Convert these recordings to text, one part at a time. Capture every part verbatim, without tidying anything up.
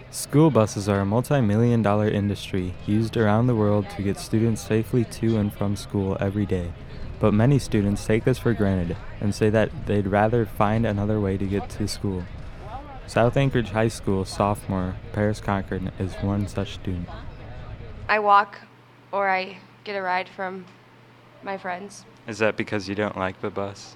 School buses are a multi-million dollar industry used around the world to get students safely to and from school every day. But many students take this for granted and say that they'd rather find another way to get to school. South Anchorage High School sophomore Paris Cochran is one such student. I walk or I get a ride from my friends. Is that because you don't like the bus?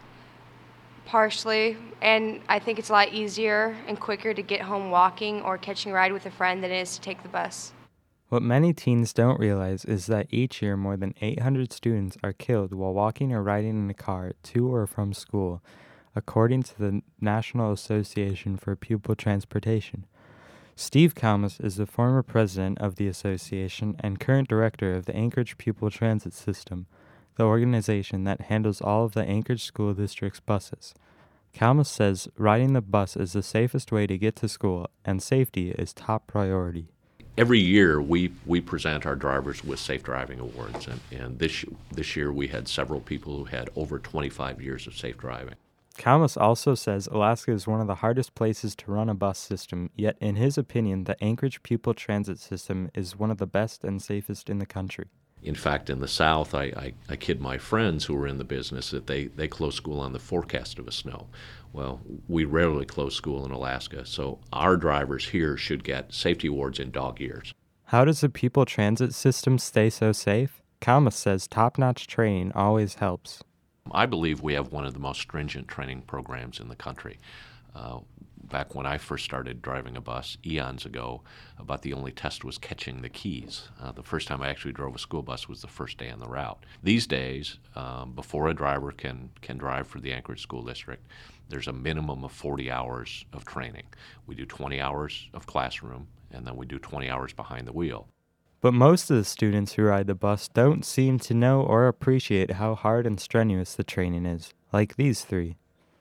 Partially, and I think it's a lot easier and quicker to get home walking or catching a ride with a friend than it is to take the bus. What many teens don't realize is that each year more than eight hundred students are killed while walking or riding in a car to or from school, according to the National Association for Pupil Transportation. Steve Kalmus is the former president of the association and current director of the Anchorage Pupil Transit System, the organization that handles all of the Anchorage School District's buses. Kalmus says riding the bus is the safest way to get to school, and safety is top priority. Every year we, we present our drivers with safe driving awards, and, and this, this year we had several people who had over twenty-five years of safe driving. Kalmus also says Alaska is one of the hardest places to run a bus system, yet in his opinion, the Anchorage Pupil Transit System is one of the best and safest in the country. In fact, in the South, I, I, I kid my friends who are in the business that they, they close school on the forecast of a snow. Well, we rarely close school in Alaska, so our drivers here should get safety awards in dog years. How does the Pupil Transit System stay so safe? Kalmus says top-notch training always helps. I believe we have one of the most stringent training programs in the country. Uh, back when I first started driving a bus eons ago, about the only test was catching the keys. Uh, the first time I actually drove a school bus was the first day on the route. These days, um, before a driver can, can drive for the Anchorage School District, there's a minimum of forty hours of training. We do twenty hours of classroom, and then we do twenty hours behind the wheel. But most of the students who ride the bus don't seem to know or appreciate how hard and strenuous the training is, like these three.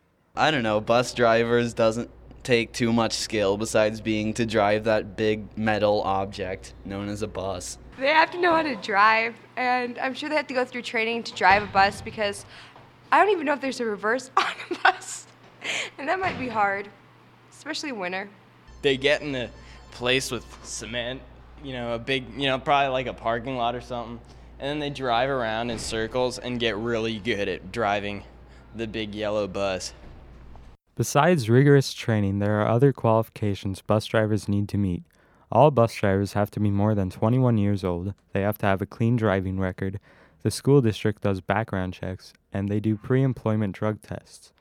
I don't know, bus drivers doesn't take too much skill besides being to drive that big metal object known as a bus. They have to know how to drive, and I'm sure they have to go through training to drive a bus because I don't even know if there's a reverse on a bus, and that might be hard, especially winter. They get in a place with cement, you know, a big, you know, probably like a parking lot or something, and then they drive around in circles and get really good at driving the big yellow bus. Besides rigorous training, there are other qualifications bus drivers need to meet. All bus drivers have to be more than twenty-one years old, they have to have a clean driving record, the school district does background checks, and they do pre-employment drug tests.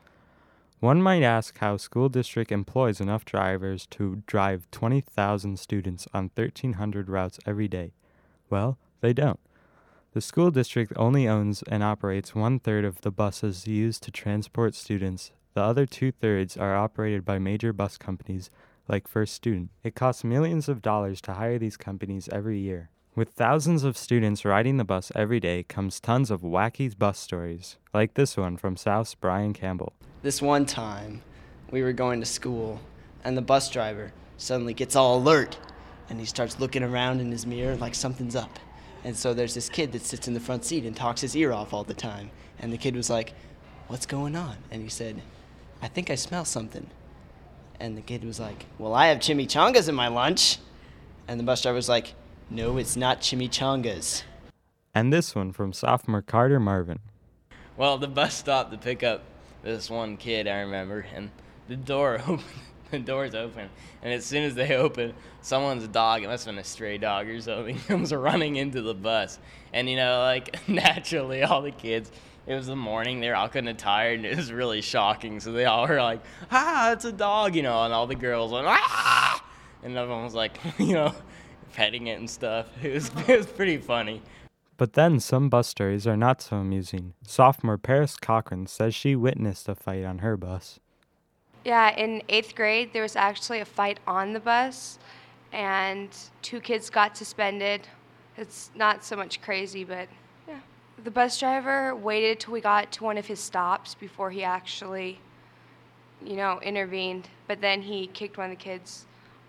One might ask how school district employs enough drivers to drive twenty thousand students on thirteen hundred routes every day. Well, they don't. The school district only owns and operates one-third of the buses used to transport students. The other two-thirds are operated by major bus companies like First Student. It costs millions of dollars to hire these companies every year. With thousands of students riding the bus every day comes tons of wacky bus stories, like this one from South's Brian Campbell. This one time, we were going to school, and the bus driver suddenly gets all alert, and he starts looking around in his mirror like something's up. And so there's this kid that sits in the front seat and talks his ear off all the time. And the kid was like, "What's going on?" And he said, "I think I smell something." And the kid was like, "Well, I have chimichangas in my lunch." And the bus driver was like, "No, it's not chimichangas." And this one from sophomore Carter Marvin. Well, the bus stopped to pick up this one kid, I remember, and the door opened. The door's open, and as soon as they open, someone's dog, it must have been a stray dog or something, comes running into the bus. And, you know, like, naturally, all the kids, it was the morning, they were all kind of tired, and it was really shocking. So they all were like, "Ah, it's a dog," you know, and all the girls went, "Ah!" And everyone was like, you know, petting it and stuff. It was, it was pretty funny. But then some bus stories are not so amusing. Sophomore Paris Cochran says she witnessed a fight on her bus. Yeah, in eighth grade, there was actually a fight on the bus, and two kids got suspended. It's not so much crazy, but yeah. The bus driver waited till we got to one of his stops before he actually, you know, intervened. But then he kicked one of the kids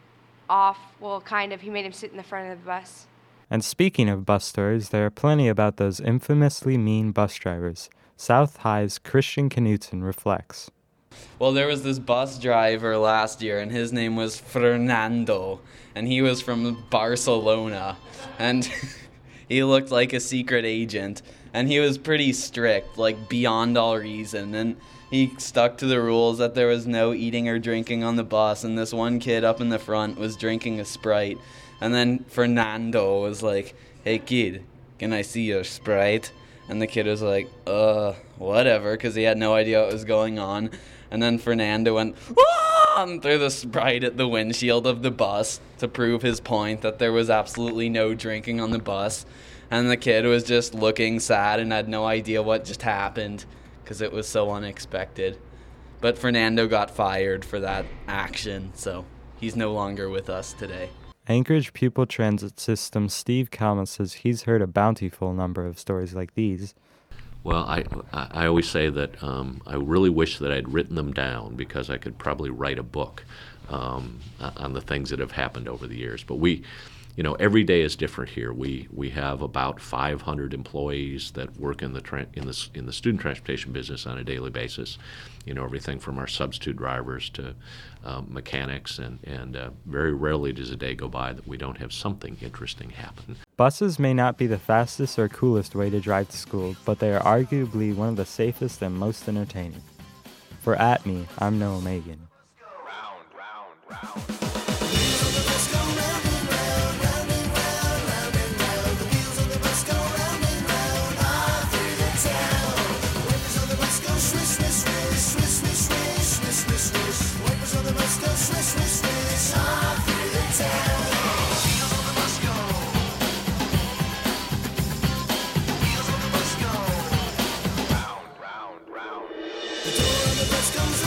off. Well, kind of. He made him sit in the front of the bus. And speaking of bus stories, there are plenty about those infamously mean bus drivers. South High's Christian Knutson reflects. Well, there was this bus driver last year, and his name was Fernando, and he was from Barcelona, and he looked like a secret agent, and he was pretty strict, like beyond all reason, and he stuck to the rules that there was no eating or drinking on the bus, and this one kid up in the front was drinking a Sprite, and then Fernando was like, "Hey kid, can I see your Sprite?" And the kid was like, uh, whatever, because he had no idea what was going on. And then Fernando went, "Ah!" and threw the Sprite at the windshield of the bus to prove his point that there was absolutely no drinking on the bus. And the kid was just looking sad and had no idea what just happened because it was so unexpected. But Fernando got fired for that action, so he's no longer with us today. Anchorage Pupil Transit System Steve Kalma says he's heard a bountiful number of stories like these. Well, I, I always say that um, I really wish that I'd written them down because I could probably write a book um, on the things that have happened over the years. But we, you know, every day is different here. We we have about five hundred employees that work in the tra- in the in the student transportation business on a daily basis. You know, everything from our substitute drivers to um, mechanics, and and uh, very rarely does a day go by that we don't have something interesting happen. Buses may not be the fastest or coolest way to drive to school, but they are arguably one of the safest and most entertaining. For At Me, I'm Noah Megan. Round, round, round. Round, round, round. The door of the bus goes